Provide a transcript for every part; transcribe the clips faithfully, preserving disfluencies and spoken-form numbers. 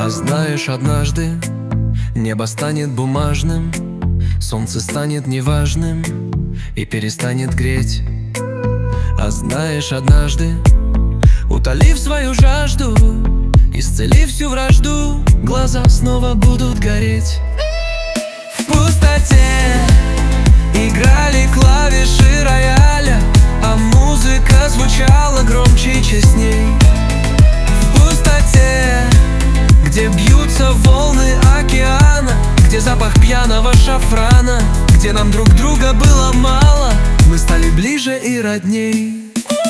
А знаешь, однажды небо станет бумажным, солнце станет неважным и перестанет греть. А знаешь, однажды, утолив свою жажду, исцелив всю вражду, глаза снова будут гореть. В пустоте играли клавиши рояля, а музыка звучала громче и честней. В пустоте, где бьются волны океана, где запах пьяного шафрана, где нам друг друга было мало, мы стали ближе и родней.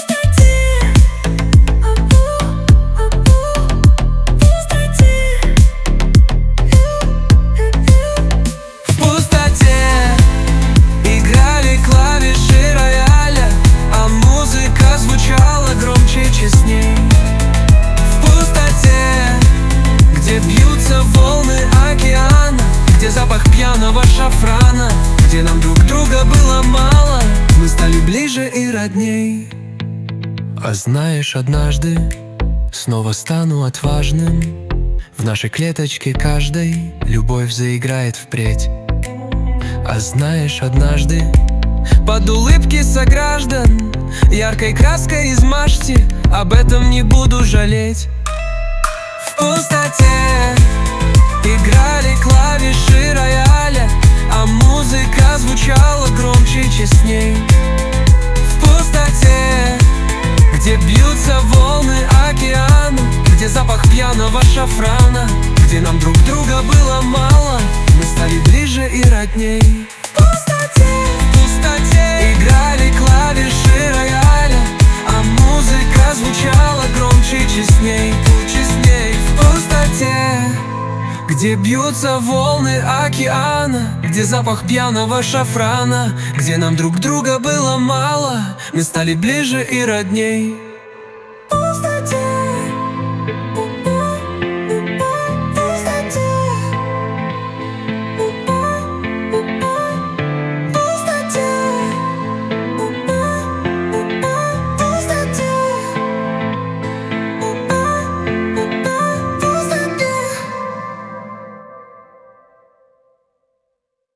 Запах пьяного шафрана, где нам друг друга было мало, мы стали ближе и родней. А знаешь, однажды снова стану отважным, в нашей клеточке каждой любовь заиграет впредь. А знаешь, однажды под улыбки сограждан, яркой краской измажьте, об этом не буду жалеть. В пустоте играли клавиши рояля, а музыка звучала громче и честней. В пустоте, где бьются волны океана, где запах пьяного шафрана, где нам друг друга было мало, мы стали ближе и родней. В пустоте, в пустоте играли клавиши рояля, а музыка звучала громче и честней, честней. В пустоте, где бьются волны океана, где запах пьяного шафрана, где нам друг друга было мало, мы стали ближе и родней.